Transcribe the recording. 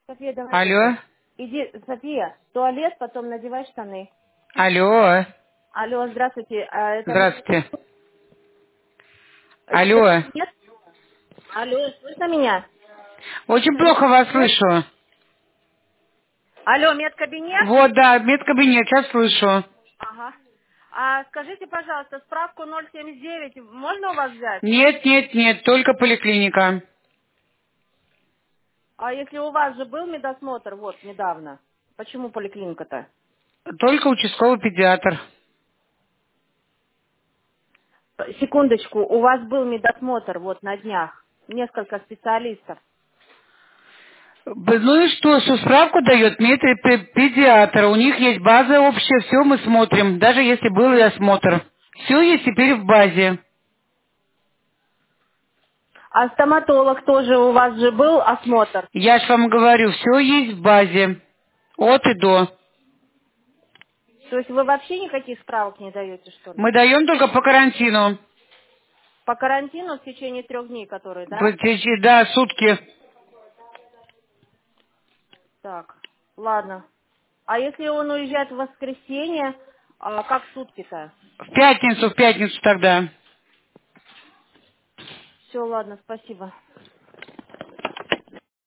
София, давай Алло, быстрее. Иди, София, в туалет, потом надевай штаны. алло, Алло, здравствуйте. здравствуйте. Алло, Медкабинет? Алло, слышно меня? очень плохо вас Медкабинет? слышу. Алло, медкабинет? Вот, да, медкабинет, сейчас слышу. Ага. Скажите, пожалуйста, справку 079 можно у вас взять? Нет, нет, нет, только поликлиника. А если у вас же был медосмотр, вот, недавно? Почему поликлиника-то? Только участковый педиатр. Секундочку, у вас был медосмотр вот на днях. Несколько специалистов. Ну и что справку дает педиатр. У них есть база общая, все мы смотрим, даже если был и осмотр. Все есть теперь в базе. А стоматолог тоже у вас же был осмотр? Я ж вам говорю, все есть в базе. От и до. То есть вы вообще никаких справок не даете, что ли? Мы даем только по карантину. По карантину в течение 3 дней, которые, да? Да, сутки. Так, ладно. А если он уезжает в воскресенье, как сутки-то? В пятницу тогда. Все, ладно, спасибо.